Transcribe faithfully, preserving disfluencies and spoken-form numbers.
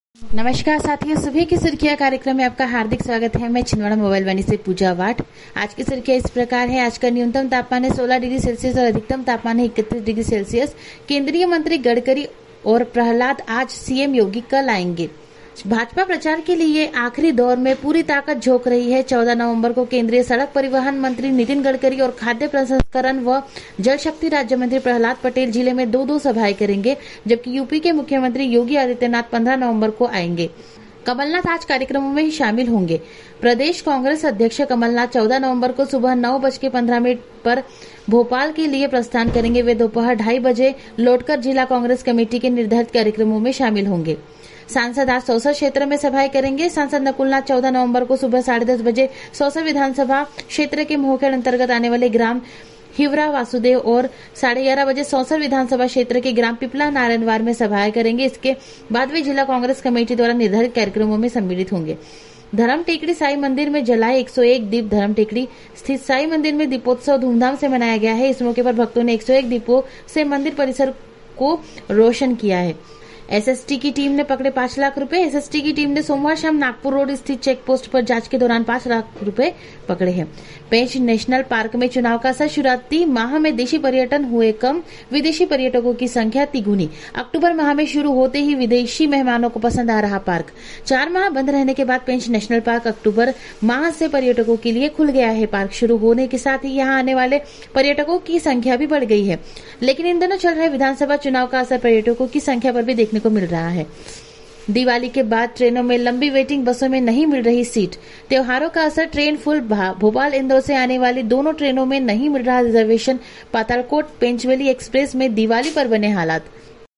नमस्कार साथियों, सुबह की सुर्खियां कार्यक्रम में आपका हार्दिक स्वागत है। मैं छिंदवाड़ा मोबाइल वाणी से पूजा वाट। आज की सुर्खियां इस प्रकार है। आज का न्यूनतम तापमान है सोलह डिग्री सेल्सियस और अधिकतम तापमान है इकतीस डिग्री सेल्सियस। केंद्रीय मंत्री गडकरी और प्रहलाद आज सीएम योगी कल आएंगे। भाजपा प्रचार के लिए आखिरी दौर में पूरी ताकत झोंक रही है। चौदह नवंबर को केंद्रीय सड़क परिवहन मंत्री नितिन गडकरी और खाद्य प्रसंस्करण व जल शक्ति राज्य मंत्री प्रहलाद पटेल जिले में दो दो सभाएं करेंगे, जबकि यूपी के मुख्यमंत्री योगी आदित्यनाथ पंद्रह नवंबर को आएंगे। कमलनाथ आज कार्यक्रमों में शामिल होंगे। प्रदेश कांग्रेस अध्यक्ष कमलनाथ चौदह नवंबर को सुबह नौ बज के पंद्रह मिनट पर भोपाल के लिए प्रस्थान करेंगे। वे दोपहर ढाई बजे लौटकर जिला कांग्रेस कमेटी के निर्धारित कार्यक्रमों में शामिल होंगे। सांसद आज सौसर क्षेत्र में सभाएं करेंगे। सांसद नकुलनाथ चौदह नवंबर को सुबह साढ़े दस बजे सौसर विधानसभा क्षेत्र के मोहखेड़ अंतर्गत आने वाले ग्राम हिवरा वासुदेव और साढ़े ग्यारह बजे सौसर विधानसभा क्षेत्र के ग्राम पिपला नारायणवार में सभाएं करेंगे। इसके बाद वे जिला कांग्रेस कमेटी द्वारा निर्धारित कार्यक्रमों में सम्मिलित होंगे। धर्म टेकड़ी साई मंदिर में जलाए एक सौ एक दीप। धर्म टेकड़ी स्थित साई मंदिर में दीपोत्सव धूमधाम से मनाया गया है। इस मौके पर भक्तों ने एक सौ एक दीपों से मंदिर परिसर को रोशन किया है। एसएसटी की टीम ने पकड़े पांच लाख रुपए। एसएसटी की टीम ने सोमवार शाम नागपुर रोड स्थित चेक पोस्ट पर जांच के दौरान पांच लाख रुपए पकड़े हैं। पेंच नेशनल पार्क में चुनाव का असर। शुरुआती माह में देशी पर्यटन हुए कम, विदेशी पर्यटकों की संख्या तिगुनी। अक्टूबर माह में शुरू होते ही विदेशी मेहमानों को पसंद आ रहा पार्क। चार माह बंद रहने के बाद पेंच नेशनल पार्क अक्टूबर माह से पर्यटकों के लिए खुल गया है। पार्क शुरू होने के साथ ही यहाँ आने वाले पर्यटकों की संख्या भी बढ़ गई है, लेकिन इन दिनों चल रहे विधानसभा चुनाव का असर पर्यटकों की संख्या पर भी देखने को मिल रहा है। दिवाली के बाद ट्रेनों में लंबी वेटिंग, बसों में नहीं मिल रही सीट। त्योहारों का असर। Train full. भोपाल इंदौर से आने वाली दोनों ट्रेनों में नहीं मिल रहा रिजर्वेशन। पातालकोट पेंचवली एक्सप्रेस में दिवाली पर बने हालात।